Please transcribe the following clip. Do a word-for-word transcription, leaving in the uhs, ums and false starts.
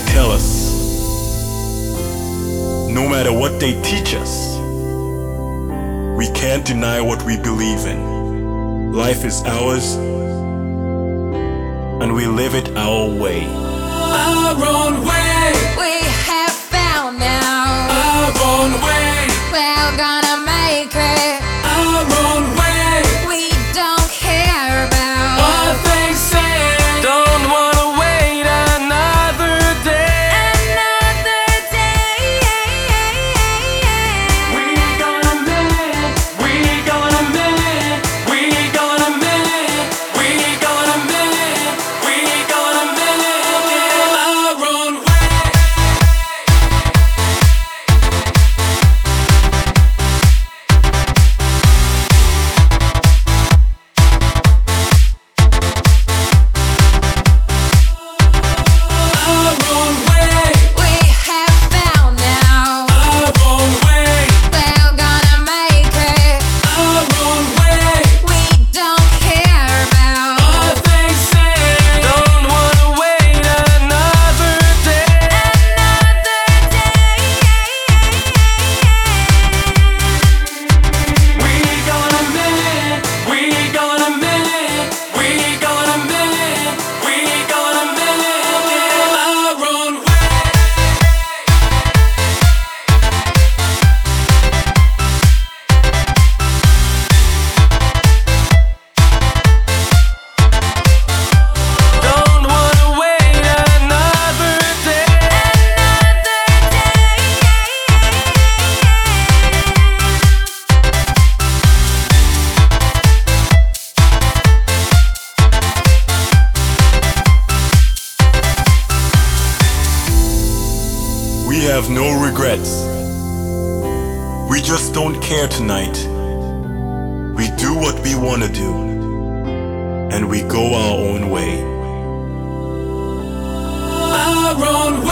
tell us, no matter what they teach us, we can't deny what we believe in. Life is ours, and we live it our way. Our own way. We have found now Our own way. we're gonna make it. Our own way. We don't care about What they say. Don't wanna wait another day. another day. We gonna make it. We gonna make it. We gonna make it. We gonna make it. We gonna make it. Our own way. Our own way. We have found now Our own way. we're gonna make it. Our own way. We don't care about What they say. Don't wanna wait another day. another day. We gonna make it. We gonna make it. We gonna make it. We gonna make it. Our own way. Don't wanna wait another day. We have no regrets. We just don't care tonight. We do what we want to do, and we go our own way. Our own